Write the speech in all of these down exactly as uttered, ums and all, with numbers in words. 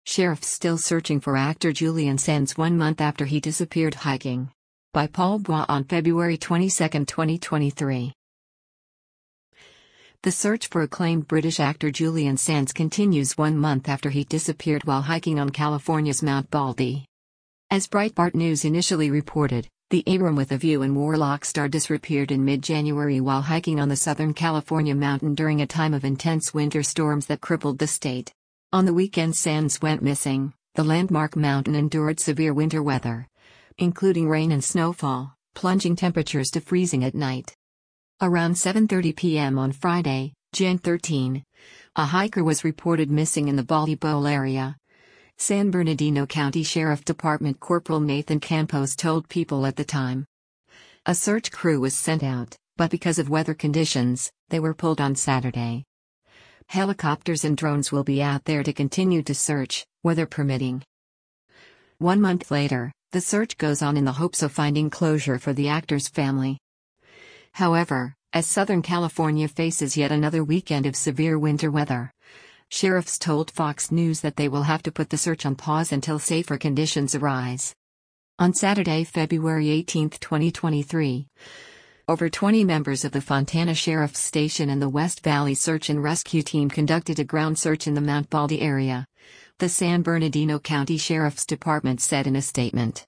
Sheriffs still searching for actor Julian Sands one month after he disappeared hiking. By Paul Bois on February twenty-second, twenty twenty-three. The search for acclaimed British actor Julian Sands continues one month after he disappeared while hiking on California's Mount Baldy. As Breitbart News initially reported, the Abram with a View and Warlock star disappeared in mid-January while hiking on the Southern California mountain during a time of intense winter storms that crippled the state. On the weekend Sands went missing. The landmark mountain endured severe winter weather, including rain and snowfall, plunging temperatures to freezing at night. Around seven thirty p m on Friday, January thirteenth, a hiker was reported missing in the Baldy Bowl area. San Bernardino County Sheriff Department Corporal Nathan Campos told people at the time. A search crew was sent out, but because of weather conditions, they were pulled on Saturday. Helicopters and drones will be out there to continue to search, weather permitting. One month later, the search goes on in the hopes of finding closure for the actor's family. However, as Southern California faces yet another weekend of severe winter weather, sheriffs told Fox News that they will have to put the search on pause until safer conditions arise. On Saturday, February eighteenth, twenty twenty-three, over twenty members of the Fontana Sheriff's Station and the West Valley Search and Rescue Team conducted a ground search in the Mount Baldy area, the San Bernardino County Sheriff's Department said in a statement.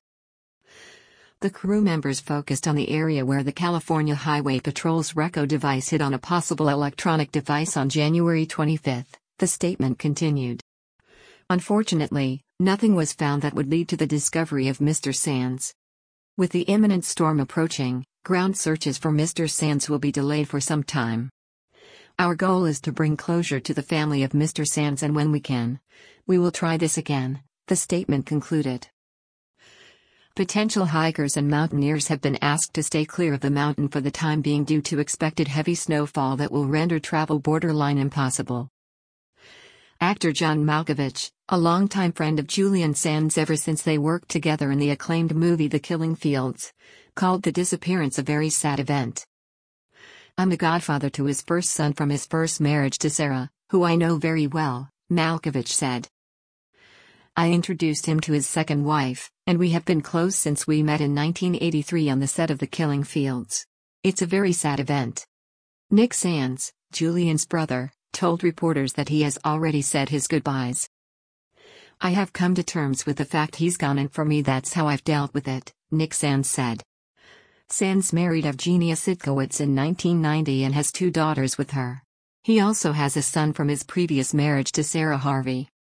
The crew members focused on the area where the California Highway Patrol's RECO device hit on a possible electronic device on January twenty-fifth, the statement continued. Unfortunately, nothing was found that would lead to the discovery of Mister Sands. With the imminent storm approaching, ground searches for Mister Sands will be delayed for some time. Our goal is to bring closure to the family of Mister Sands, and when we can, we will try this again, the statement concluded. Potential hikers and mountaineers have been asked to stay clear of the mountain for the time being due to expected heavy snowfall that will render travel borderline impossible. Actor John Malkovich, a longtime friend of Julian Sands ever since they worked together in the acclaimed movie The Killing Fields, called the disappearance a very sad event. "I'm the godfather to his first son from his first marriage to Sarah, who I know very well," Malkovich said. "I introduced him to his second wife, and we have been close since we met in nineteen eighty-three on the set of The Killing Fields. It's a very sad event." Nick Sands, Julian's brother, told reporters that he has already said his goodbyes. "I have come to terms with the fact he's gone, and for me that's how I've dealt with it," Nick Sands said. Sands married Evgenia Sitkowitz in nineteen ninety and has two daughters with her. He also has a son from his previous marriage to Sarah Harvey.